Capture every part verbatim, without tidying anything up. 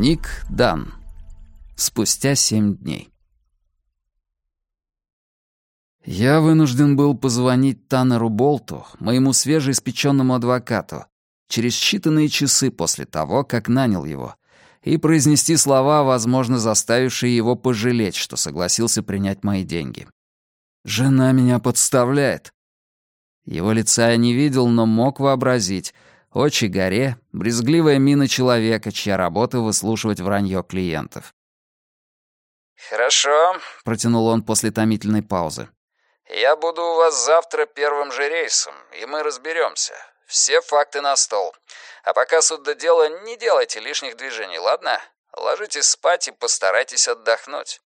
Ник Дан. Спустя семь дней. Я вынужден был позвонить Таннеру Болту, моему свежеиспеченному адвокату, через считанные часы после того, как нанял его, и произнести слова, возможно, заставившие его пожалеть, что согласился принять мои деньги. «Жена меня подставляет». Его лица я не видел, но мог вообразить. Очи горе, брезгливая мина человека, чья работа — выслушивать вранье клиентов. «Хорошо», — протянул он после томительной паузы. «Я буду у вас завтра первым же рейсом, и мы разберемся. Все факты на стол. А пока суд до дела, не делайте лишних движений, ладно? Ложитесь спать и постарайтесь отдохнуть».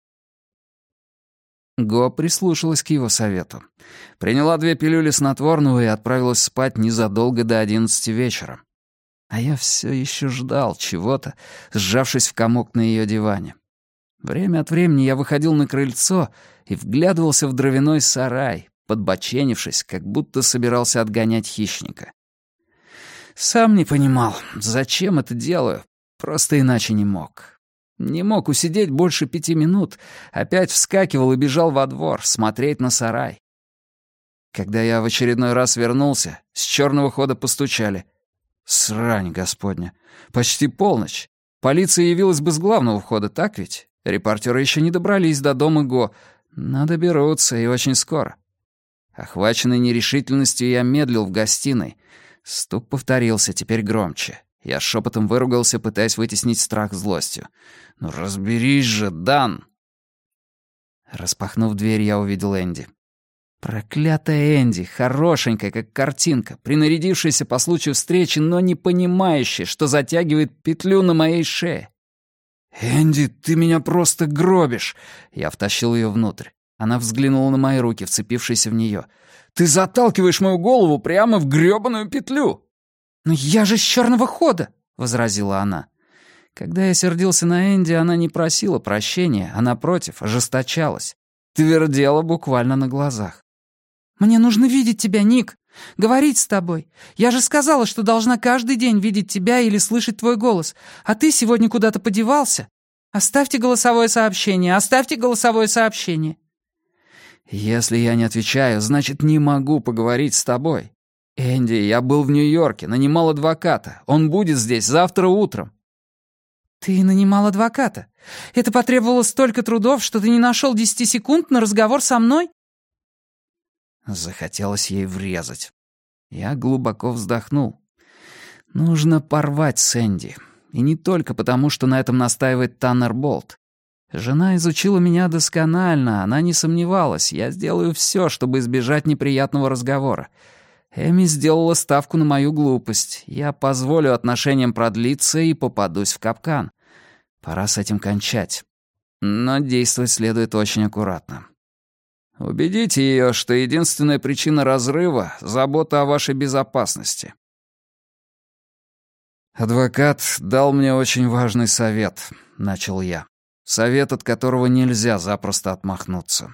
Го прислушалась к его совету. Приняла две пилюли снотворного и отправилась спать незадолго до одиннадцати вечера. А я все еще ждал чего-то, сжавшись в комок на ее диване. Время от времени я выходил на крыльцо и вглядывался в дровяной сарай, подбоченившись, как будто собирался отгонять хищника. Сам не понимал, зачем это делаю, просто иначе не мог. Не мог усидеть больше пяти минут, опять вскакивал и бежал во двор, смотреть на сарай. Когда я в очередной раз вернулся, с черного хода постучали. Срань господня, почти полночь. Полиция явилась бы с главного входа, так ведь? Репортеры еще не добрались до дома Го, но доберутся, и очень скоро. Охваченный нерешительностью, я медлил в гостиной. Стук повторился, теперь громче. Я шепотом выругался, пытаясь вытеснить страх злостью. «Ну разберись же, Дан!» Распахнув дверь, я увидел Энди. Проклятая Энди, хорошенькая, как картинка, принарядившаяся по случаю встречи, но не понимающая, что затягивает петлю на моей шее. «Энди, ты меня просто гробишь!» Я втащил ее внутрь. Она взглянула на мои руки, вцепившиеся в нее. «Ты заталкиваешь мою голову прямо в грёбаную петлю!» «Но я же с черного хода!» — возразила она. Когда я сердился на Энди, она не просила прощения, а, напротив, ожесточалась. Твердела буквально на глазах. «Мне нужно видеть тебя, Ник. Говорить с тобой. Я же сказала, что должна каждый день видеть тебя или слышать твой голос. А ты сегодня куда-то подевался. Оставьте голосовое сообщение, оставьте голосовое сообщение». «Если я не отвечаю, значит, не могу поговорить с тобой. Энди, я был в Нью-Йорке, нанимал адвоката. Он будет здесь завтра утром». «Ты нанимал адвоката? Это потребовало столько трудов, что ты не нашел десяти секунд на разговор со мной?» Захотелось ей врезать. Я глубоко вздохнул. Нужно порвать с Энди. И не только потому, что на этом настаивает Таннер Болт. Жена изучила меня досконально, она не сомневалась. Я сделаю все, чтобы избежать неприятного разговора. Эми сделала ставку на мою глупость. Я позволю отношениям продлиться и попадусь в капкан. Пора с этим кончать. Но действовать следует очень аккуратно. Убедите ее, что единственная причина разрыва — забота о вашей безопасности. «Адвокат дал мне очень важный совет», — начал я. Совет, от которого нельзя запросто отмахнуться.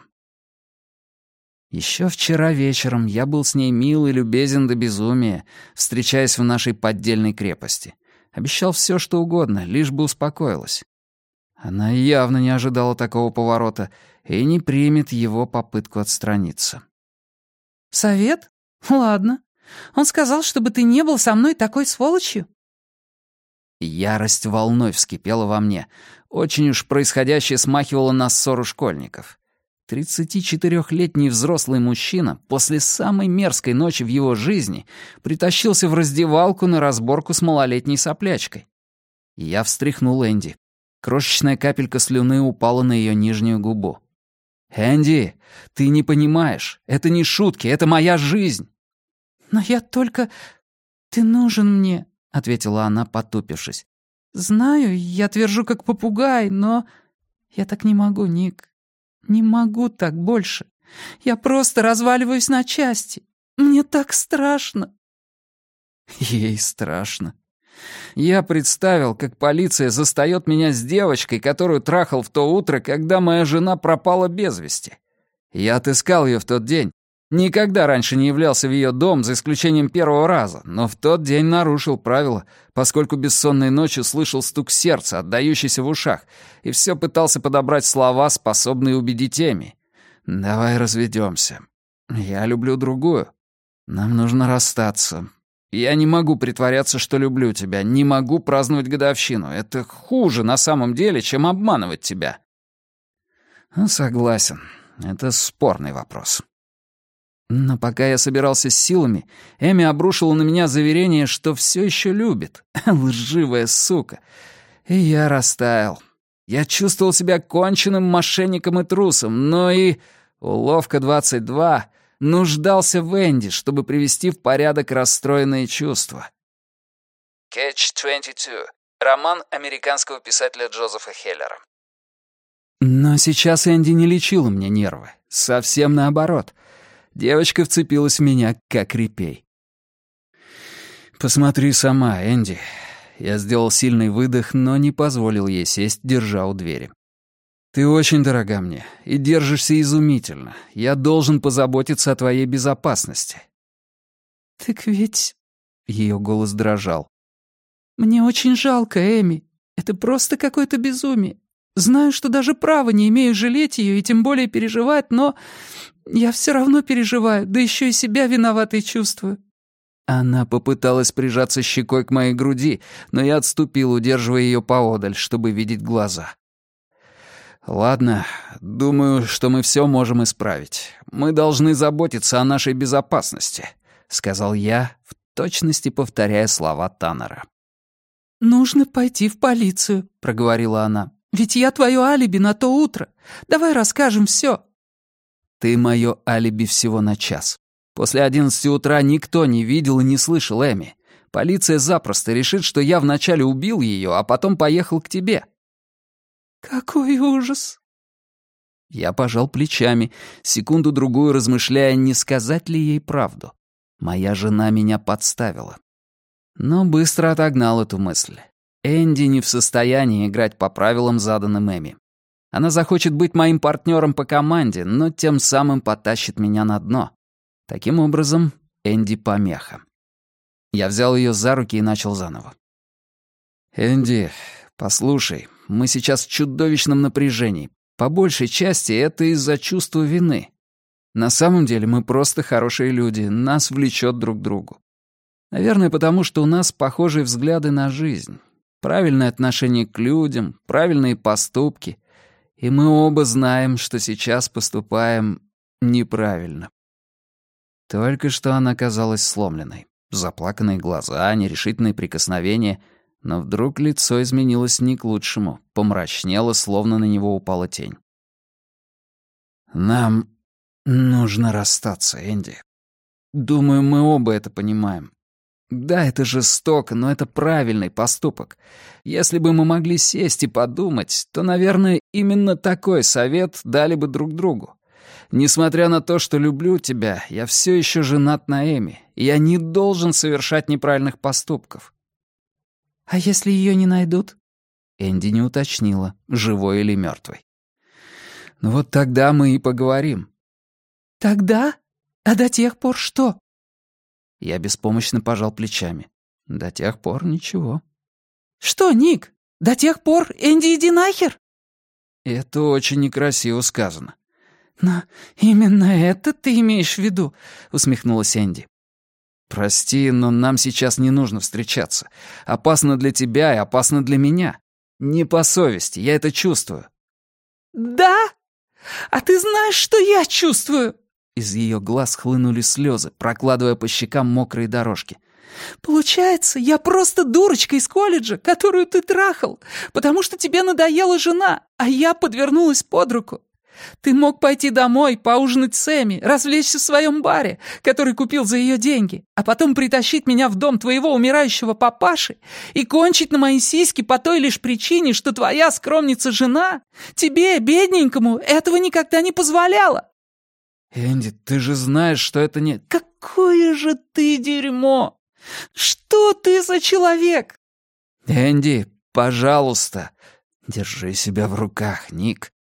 Еще вчера вечером я был с ней мил и любезен до безумия, встречаясь в нашей поддельной крепости. Обещал все, что угодно, лишь бы успокоилась. Она явно не ожидала такого поворота и не примет его попытку отстраниться. «Совет? Ладно. Он сказал, чтобы ты не был со мной такой сволочью?» Ярость волной вскипела во мне. Очень уж происходящее смахивало на ссору школьников. Тридцатичетырёхлетний взрослый мужчина после самой мерзкой ночи в его жизни притащился в раздевалку на разборку с малолетней соплячкой. Я встряхнул Энди. Крошечная капелька слюны упала на ее нижнюю губу. «Энди, ты не понимаешь. Это не шутки, это моя жизнь». «Но я только... Ты нужен мне», — ответила она, потупившись. «Знаю, я твержу как попугай, но... Я так не могу, Ник. Не могу так больше. Я просто разваливаюсь на части. Мне так страшно». Ей страшно. Я представил, как полиция застаёт меня с девочкой, которую трахал в то утро, когда моя жена пропала без вести. Я отыскал её в тот день. Никогда раньше не являлся в ее дом, за исключением первого раза, но в тот день нарушил правила, поскольку бессонной ночью слышал стук сердца, отдающийся в ушах, и все пытался подобрать слова, способные убедить Эми. «Давай разведемся. Я люблю другую. Нам нужно расстаться. Я не могу притворяться, что люблю тебя, не могу праздновать годовщину. Это хуже на самом деле, чем обманывать тебя». Ну, согласен, это спорный вопрос. Но пока я собирался с силами, Эми обрушила на меня заверение, что все еще любит. Лживая сука. И я растаял. Я чувствовал себя конченным мошенником и трусом, но и, уловка двадцать два, нуждался в Энди, чтобы привести в порядок расстроенные чувства. Catch двадцать два. Роман американского писателя Джозефа Хеллера. Но сейчас Энди не лечила мне нервы. Совсем наоборот. Девочка вцепилась в меня, как репей. «Посмотри сама, Энди». Я сделал сильный выдох, но не позволил ей сесть, держа у двери. «Ты очень дорога мне и держишься изумительно. Я должен позаботиться о твоей безопасности». «Так ведь...» — ее голос дрожал. «Мне очень жалко, Эми. Это просто какое-то безумие. Знаю, что даже права не имею жалеть ее и тем более переживать, но я все равно переживаю, да еще и себя виноватой чувствую». Она попыталась прижаться щекой к моей груди, но я отступил, удерживая ее поодаль, чтобы видеть глаза. «Ладно, думаю, что мы все можем исправить. Мы должны заботиться о нашей безопасности», — сказал я, в точности повторяя слова Таннера. «Нужно пойти в полицию», — проговорила она. «Ведь я твое алиби на то утро. Давай расскажем все». «Ты мое алиби всего на час. После одиннадцати утра никто не видел и не слышал Эми. Полиция запросто решит, что я вначале убил ее, а потом поехал к тебе». «Какой ужас!» Я пожал плечами, секунду-другую размышляя, не сказать ли ей правду. Моя жена меня подставила. Но быстро отогнал эту мысль. Энди не в состоянии играть по правилам, заданным Эми. Она захочет быть моим партнером по команде, но тем самым потащит меня на дно. Таким образом, Энди помеха. Я взял ее за руки и начал заново. «Энди, послушай, мы сейчас в чудовищном напряжении. По большей части это из-за чувства вины. На самом деле мы просто хорошие люди, нас влечет друг к другу. Наверное, потому что у нас похожие взгляды на жизнь, правильное отношение к людям, правильные поступки, и мы оба знаем, что сейчас поступаем неправильно». Только что она казалась сломленной. Заплаканные глаза, нерешительные прикосновения, но вдруг лицо изменилось не к лучшему, помрачнело, словно на него упала тень. «Нам нужно расстаться, Энди. Думаю, мы оба это понимаем. Да, это жестоко, но это правильный поступок. Если бы мы могли сесть и подумать, то, наверное, именно такой совет дали бы друг другу. Несмотря на то, что люблю тебя, я все еще женат на Эми, и я не должен совершать неправильных поступков». «А если ее не найдут?» Энди не уточнила, живой или мертвой. «Ну вот тогда мы и поговорим». «Тогда? А до тех пор что?» Я беспомощно пожал плечами. До тех пор ничего. «Что, Ник? До тех пор Энди иди нахер?» Это очень некрасиво сказано. «Но именно это ты имеешь в виду», — усмехнулась Энди. «Прости, но нам сейчас не нужно встречаться. Опасно для тебя и опасно для меня. Не по совести, я это чувствую». «Да? А ты знаешь, что я чувствую?» Из ее глаз хлынули слезы, прокладывая по щекам мокрые дорожки. «Получается, я просто дурочка из колледжа, которую ты трахал, потому что тебе надоела жена, а я подвернулась под руку. Ты мог пойти домой, поужинать с Эми, развлечься в своем баре, который купил за ее деньги, а потом притащить меня в дом твоего умирающего папаши и кончить на мои сиськи по той лишь причине, что твоя скромница-жена тебе, бедненькому, этого никогда не позволяла». «Энди, ты же знаешь, что это не...» «Какое же ты дерьмо! Что ты за человек?» «Энди, пожалуйста, держи себя в руках, Ник».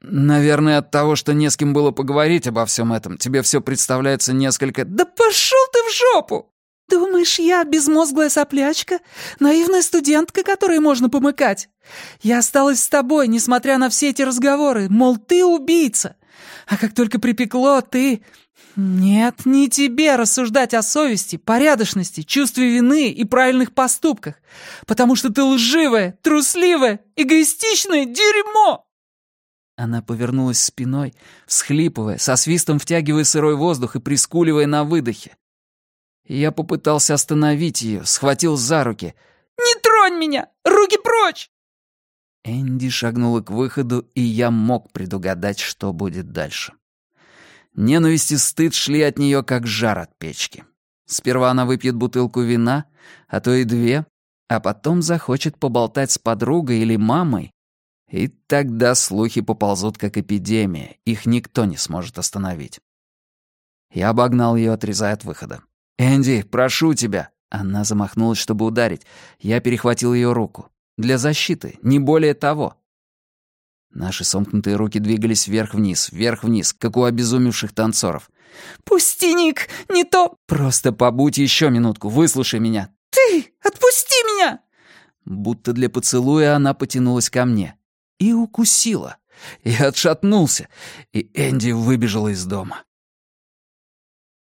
Наверное, от того, что не с кем было поговорить обо всем этом, тебе все представляется несколько... Да пошел ты в жопу! Думаешь, я безмозглая соплячка? Наивная студентка, которой можно помыкать? Я осталась с тобой, несмотря на все эти разговоры, мол, ты убийца. А как только припекло, ты... Нет, не тебе рассуждать о совести, порядочности, чувстве вины и правильных поступках, потому что ты лживая, трусливая, эгоистичное дерьмо!» Она повернулась спиной, всхлипывая, со свистом втягивая сырой воздух и прискуливая на выдохе. Я попытался остановить ее, схватил за руки. «Не тронь меня! Руки прочь!» Энди шагнула к выходу, и я мог предугадать, что будет дальше. Ненависть и стыд шли от нее, как жар от печки. Сперва она выпьет бутылку вина, а то и две, а потом захочет поболтать с подругой или мамой, и тогда слухи поползут, как эпидемия, их никто не сможет остановить. Я обогнал ее, отрезая от выхода. «Энди, прошу тебя!» Она замахнулась, чтобы ударить. Я перехватил ее руку. Для защиты, не более того. Наши сомкнутые руки двигались вверх-вниз, вверх-вниз, как у обезумевших танцоров. «Пусти, Ник, не то...» «Просто побудь еще минутку, выслушай меня». «Ты! Отпусти меня!» Будто для поцелуя она потянулась ко мне. И укусила. Я отшатнулся, и Энди выбежала из дома.